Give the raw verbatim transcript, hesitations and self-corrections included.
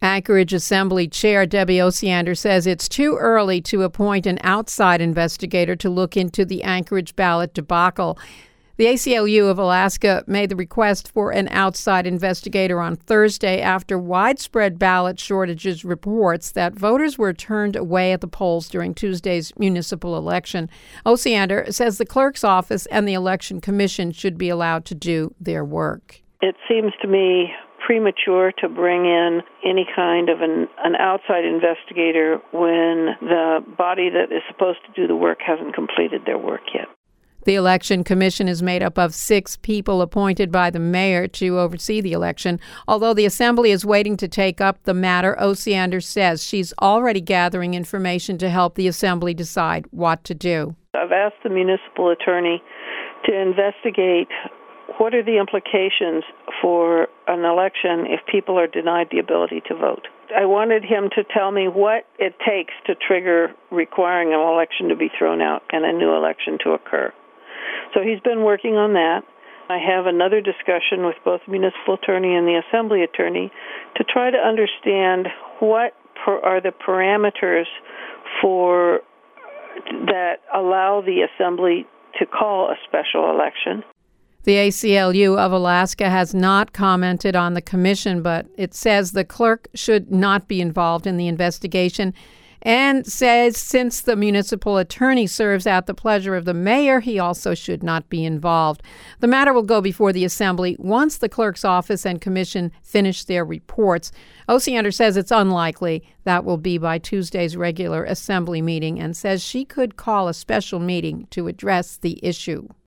Anchorage Assembly Chair Debbie Osiander says it's too early to appoint an outside investigator to look into the Anchorage ballot debacle. The A C L U of Alaska made the request for an outside investigator on Thursday after widespread ballot shortages reports that voters were turned away at the polls during Tuesday's municipal election. Osiander says the clerk's office and the Election Commission should be allowed to do their work. It seems to me premature to bring in any kind of an, an outside investigator when the body that is supposed to do the work hasn't completed their work yet. The Election Commission is made up of six people appointed by the mayor to oversee the election. Although the Assembly is waiting to take up the matter, Osiander says she's already gathering information to help the Assembly decide what to do. I've asked the municipal attorney to investigate what are the implications for an election if people are denied the ability to vote. I wanted him to tell me what it takes to trigger requiring an election to be thrown out and a new election to occur. So he's been working on that. I have another discussion with both the municipal attorney and the assembly attorney to try to understand what per, are the parameters for that allow the assembly to call a special election. The A C L U of Alaska has not commented on the commission, but it says the clerk should not be involved in the investigation and says since the municipal attorney serves at the pleasure of the mayor, he also should not be involved. The matter will go before the Assembly once the clerk's office and commission finish their reports. Osiander says it's unlikely that will be by Tuesday's regular Assembly meeting and says she could call a special meeting to address the issue.